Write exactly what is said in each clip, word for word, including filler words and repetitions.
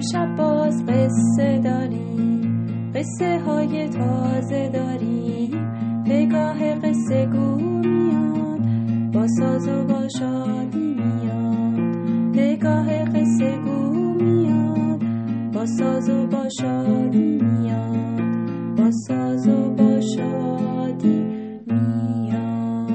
امشب باز قصه داریم، قصه های تازه داریم. پگاه قصه گو میاد، با ساز و با شادی میاد. پگاه قصه گو میاد، با ساز و با شادی میاد. با ساز و با شادی میاد.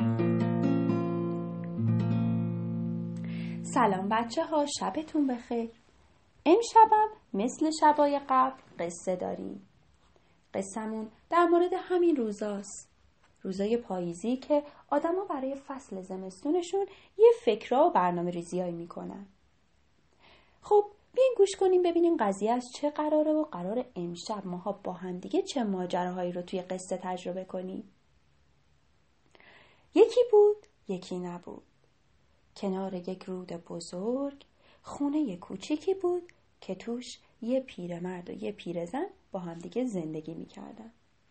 سلام بچه ها، شبتون بخیر. امشبم مثل شبای قبل قصه داریم. قصه‌مون در مورد همین روزاست. روزای پاییزی که آدما برای فصل زمستونشون یه فکرها و برنامه ریزیایی میکنن. خب بیاین گوش کنیم ببینیم قضیه از چه قراره و قراره امشب ماها با هم دیگه چه ماجراهایی رو توی قصه تجربه کنیم. یکی بود، یکی نبود. کنار یک رود بزرگ خونه کوچیکی بود که توش یه پیرمرد و یه پیرزن با هم دیگه زندگی میکردن.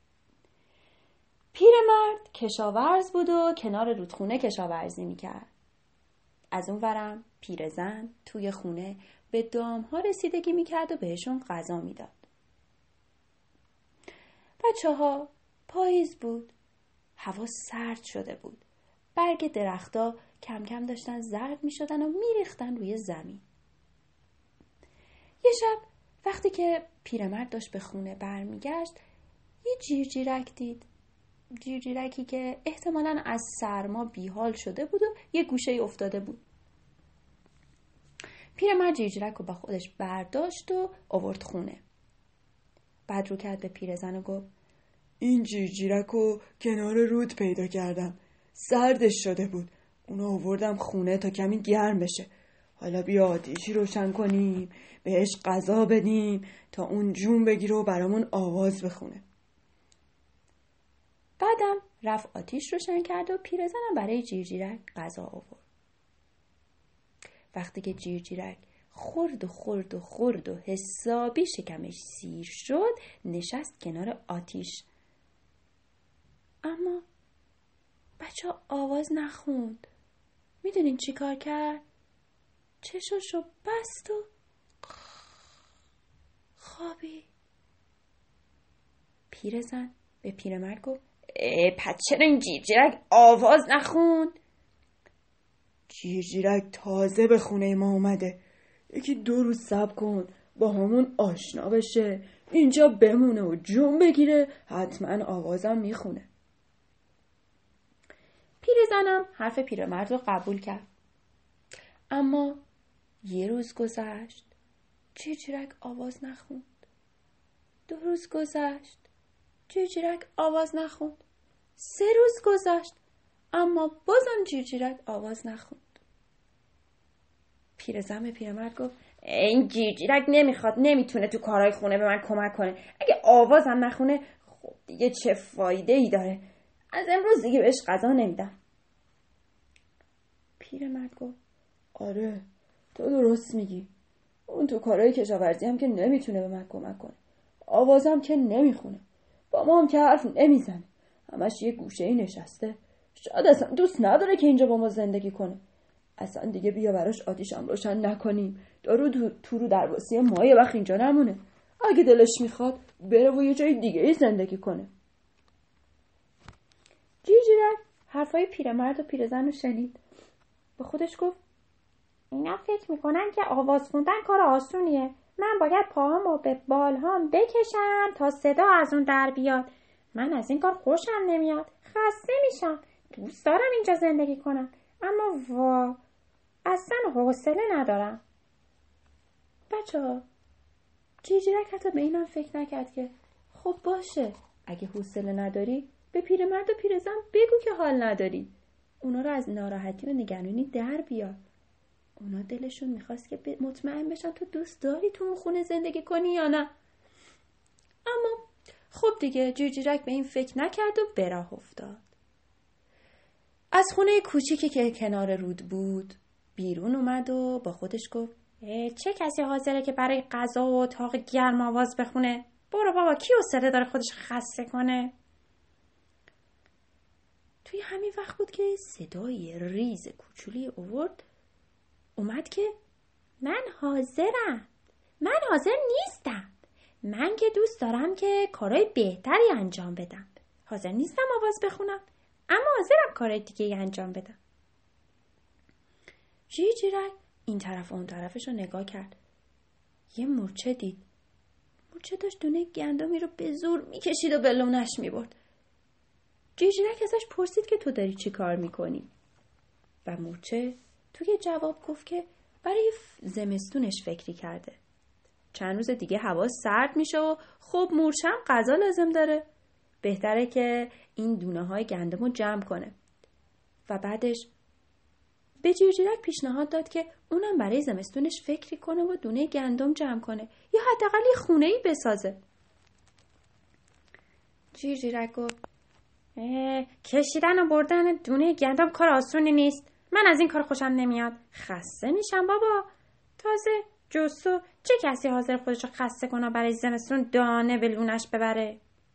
پیرمرد کشاورز بود و کنار رودخونه کشاورزی میکرد. از اون ورم پیرزن توی خونه به دامها رسیدگی میکرد و بهشون غذا میداد. بچه ها پاییز بود. هوا سرد شده بود. برگ درختا کم کم داشتن زرد میشدن و میریختن روی زمین. یه شب وقتی که پیرمرد داشت به خونه برمیگشت یه جیرجیرک دید. جیرجیرکی که احتمالاً از سرما بیحال شده بود و یه گوشه افتاده بود. پیرمرد جیرجیرک رو با خودش برداشت و آورد خونه. بعد رو کرد به پیرزن و گفت این جیرجیرک رو کنار رود پیدا کردم. سردش شده بود. اونو آوردم خونه تا کمی گرم بشه. حالا بیا آتیشی روشن کنیم، بهش غذا بدیم تا اون جون بگیره و برامون آواز بخونه. بعدم رفت آتیش روشن کرد و پیرزنم برای جیرجیرک غذا آورد. وقتی که جیرجیرک خورد و خورد و خورد و حسابی شکمش سیر شد نشست کنار آتیش. اما بچه آواز نخوند. میدونین چی کار کرد؟ چشاشو بست و خوابی. پیرزن به پیرمرد گفت اه پس چرا این جیرجیرک آواز نخوند؟ جیرجیرک تازه به خونه ما اومده. یکی دو روز صبر کن با همون آشنا بشه، اینجا بمونه و جون بگیره، حتما آوازم میخونه. پیرزنم حرف پیرمرد رو قبول کرد. اما یه روز گذشت، جیرجیرک آواز نخوند. دو روز گذشت، جیرجیرک آواز نخوند. سه روز گذشت، اما بازم جیرجیرک آواز نخوند. پیرزن به پیرمرد گفت این جیرجیرک نمیخواد، نمیتونه تو کارهای خونه به من کمک کنه. اگه آوازم نخونه خب دیگه چه فایده ای داره؟ از امروز دیگه بهش غذا نمیدم. پیرمرد گفت آره تو درست میگی. اون تو کارهای کشاورزی هم که نمیتونه به من کمک کنه. آوازم که نمیخونه. با ما هم که حرف نمیزنه. همش یه گوشه‌ای نشسته. شاید اصلا دوست نداره که اینجا با ما زندگی کنه. اصلا دیگه بیا براش آتیش هم روشن نکنیم. دارو تو, تو رو درواسی ما یه وقت اینجا نمونه. اگه دلش میخواد بره و یه جای دیگه ای زندگی کنه. جیرجیرک حرفای پیرمرد و پیرزن رو شنید. به خودش گفت اینا فکر میکنن که آواز خوندن کار آسونیه. من باید پاهامو به بالهام بکشم تا صدا از اون در بیاد. من از این کار خوشم نمیاد. خسته میشم. دوست دارم اینجا زندگی کنم. اما وا اصلا حوصله ندارم. بچه ها جیرجیرک حتی به اینم فکر نکرد که خب باشه اگه حوصله نداری به پیرمرد و پیرزن بگو که حال نداری. اونا رو از ناراحتی و نگرانی در بیار. اونا دلشون میخواست که مطمئن بشن تو دوست داری تو اون خونه زندگی کنی یا نه. اما خب دیگه جیرجیرک به این فکر نکرد و به راه افتاد. از خونه کوچیکی که کنار رود بود بیرون اومد و با خودش گفت چه کسی حاضره که برای غذا و اتاق گرم آواز بخونه؟ برو بابا، کی حوصله داره خودش خسته کنه؟ توی همین وقت بود که صدای ریز کوچولی آورد اومد که من حاضرم، من حاضر نیستم. من که دوست دارم که کارهای بهتری انجام بدم. حاضر نیستم آواز بخونم، اما حاضرم کارهای دیگه انجام بدم. جیرجیرک این طرف و اون طرفش رو نگاه کرد. یه مورچه دید. مورچه داشت دونه گندمی رو به زور میکشید و به لونش میبرد. جیرجیرک ازش پرسید که تو داری چی کار میکنی؟ و مورچه توی جواب گفت که برای زمستونش فکری کرده. چند روز دیگه هوا سرد میشه و خب مورچه هم غذا لازم داره. بهتره که این دونه های گندم رو جمع کنه. و بعدش به جیرجیرک پیشنهاد داد که اونم برای زمستونش فکری کنه و دونه گندم جمع کنه یا حداقل یه خونه‌ای بسازه. جیرجیرک گفت کشیدن و بردن دونه گندم کار آسونی نیست. من از این کار خوشم نمیاد. خسته میشم بابا. تازه جستو چه کسی حاضر خودشو خسته کنه برای زمستون دانه به لونش ببره؟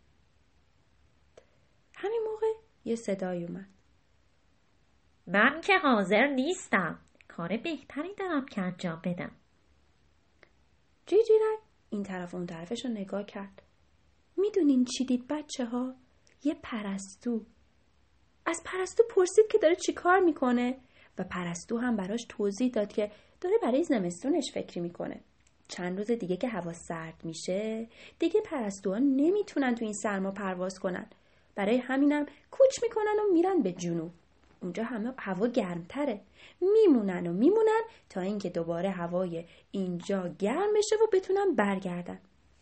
همین موقع یه صدای اومد. من که حاضر نیستم. کار بهتری دارم که انجام بدم. جیرجیرک این طرف و اون طرفش رو نگاه کرد. میدونین چی دید بچه ها؟ یه پرستو. از پرستو پرسید که داره چی کار میکنه و پرستو هم براش توضیح داد که داره برای زمستونش فکری میکنه. چند روز دیگه که هوا سرد میشه دیگه پرستوها نمیتونن تو این سرما پرواز کنن. برای همینم کوچ میکنن و میرن به جنوب. اونجا همه هوا گرمتره. میمونن و میمونن تا اینکه دوباره هوای اینجا گرم بشه و بتونن برگردن.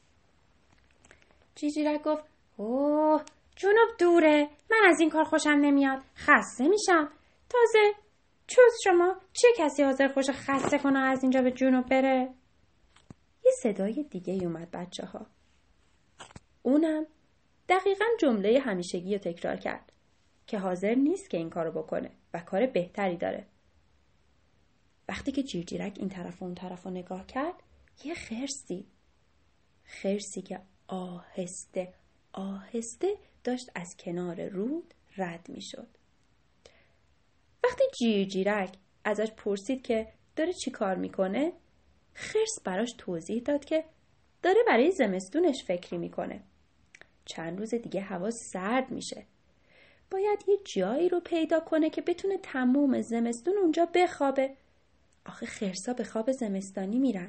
جیرجیرک گفت اوه جنوب دوره. من از این کار خوشم نمیاد. خسته میشم. تازه جز شما چه کسی حاضر خوش خسته کنه از اینجا به جنوب بره؟ یه صدای دیگه اومد بچه ها. اونم دقیقاً جمله همیشگی رو تکرار کرد که حاضر نیست که این کارو بکنه و کار بهتری داره. وقتی که جیرجیرک این طرف و اون طرف رو نگاه کرد یه خرسی خرسی که آهسته آهسته داشت از کنار رود رد می شد. وقتی جیرجیرک ازش پرسید که داره چی کار میکنه، خرس براش توضیح داد که داره برای زمستونش فکری میکنه. چند روز دیگه هوا سرد میشه. باید یه جایی رو پیدا کنه که بتونه تموم زمستون اونجا بخوابه. آخه خرسا به خواب زمستانی میرن.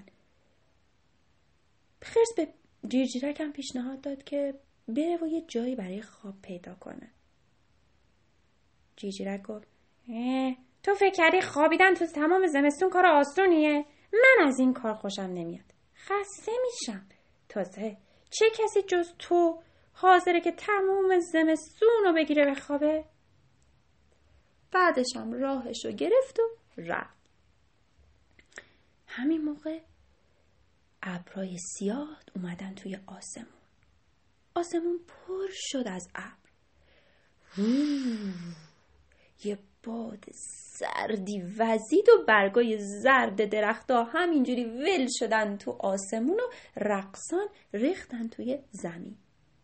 خرس به جیرجیرک هم پیشنهاد داد که بره و یه جایی برای خواب پیدا کنه. جیرجیرک گفت اه تو فکر کردی خوابیدن تو تمام زمستون کار آسونیه؟ من از این کار خوشم نمیاد. خسته میشم. تازه چه کسی جز تو حاضره که تمام زمستون رو بگیره به خوابه؟ بعدش هم راهش رو گرفت و رفت. همین موقع ابرای سیاه اومدن توی آسمون. آسمون پر شد از ابر. یه باد سردی وزید و برگای زرد درخت‌ها همینجوری ول شدن تو آسمون و رقصان ریختن توی زمین.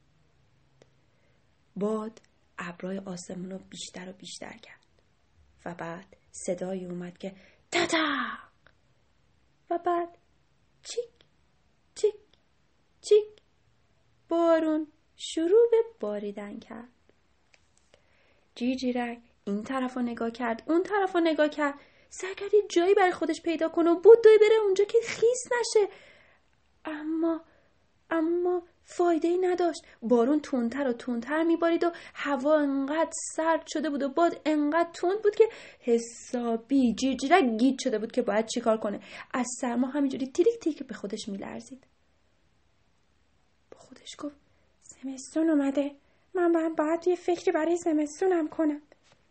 باد ابرای آسمون رو بیشتر و بیشتر کرد و بعد صدایی اومد که تتق و بعد چیک چیک چیک بارون شروع به باریدن کرد. جیرجیرک این طرف رو نگاه کرد، اون طرف رو نگاه کرد، سعی کرد یه جایی برای خودش پیدا کنه و بدوی بره اونجا که خیس نشه. اما اما فایده ای نداشت. بارون تندتر و تندتر میبارید و هوا انقدر سرد شده بود و باد انقدر تند بود که حسابی جیرجیرک گیج شده بود که باید چیکار کنه. از سرما همینجوری تیریک تیریک به خودش میلرزید. با خودش گفت زمستون اومده. من باید باید یه فکری برای زمستونم کنم.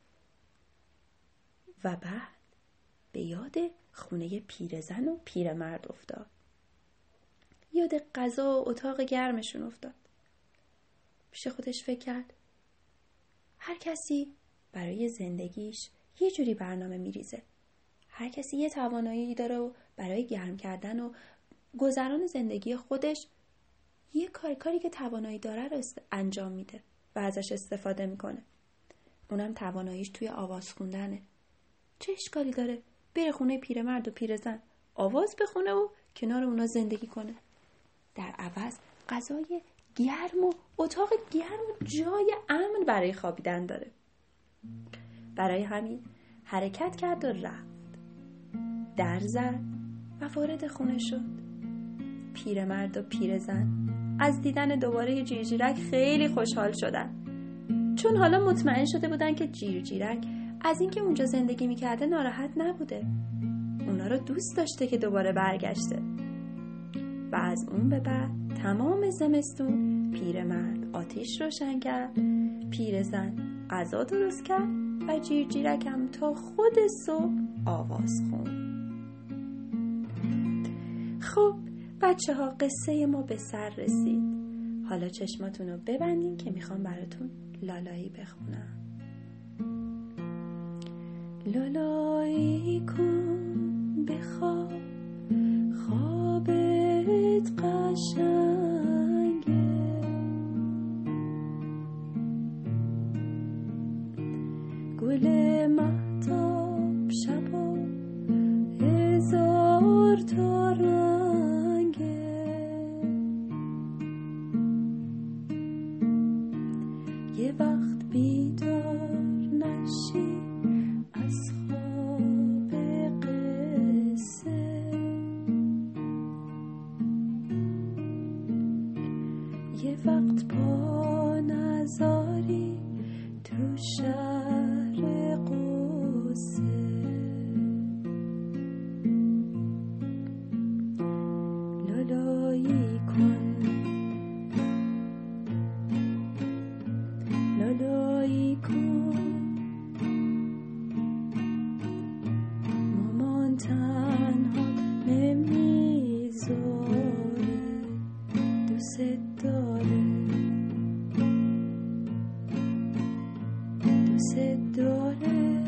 و بعد به یاد خونه پیرزن و پیرمرد افتاد. یاد غذا و اتاق گرمشون افتاد. پیش خودش فکر کرد هر کسی برای زندگیش یه جوری برنامه میریزه. هر کسی یه توانایی داره و برای گرم کردن و گذران زندگی خودش یه کار کاری که توانایی داره رو انجام میده و ازش استفاده میکنه. اونم تواناییش توی آواز خوندنه. چه اشکالی داره بره خونه پیرمرد و پیرزن آواز بخونه و کنار اونا زندگی کنه. در عوض غذای گرم و اتاق گرم و جای امن برای خوابیدن داره. برای همین حرکت کرد و رفت. در زد و وارد خونه شد. پیرمرد و پیرزن از دیدن دوباره جیرجیرک خیلی خوشحال شدن، چون حالا مطمئن شده بودن که جیرجیرک از اینکه اونجا زندگی میکرده ناراحت نبوده. اونا رو دوست داشته که دوباره برگشته. و از اون به بعد تمام زمستون پیرمرد آتیش روشن کرد، پیرزن غذا درست کرد و جیرجیرک هم تا خود صبح آواز خوند. خب بچه ها، قصه ما به سر رسید. حالا چشماتون رو ببندین که میخوام براتون لالایی بخونم. لالایی کن بخواب، خوابت قشنگه، گل مهتاب شبا هزار تا رنگه، یه وقت بیدار نشی از خواب قصه، یه وقت پا نذاری تو شهر قصه، لالایی کن، لالایی کن، مامان تنها نمیذاره، دوست داره، دوست داره،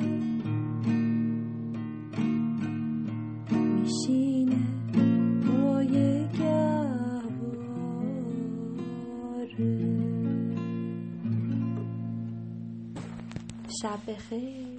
میشینه پای گهواره. شب بخیر.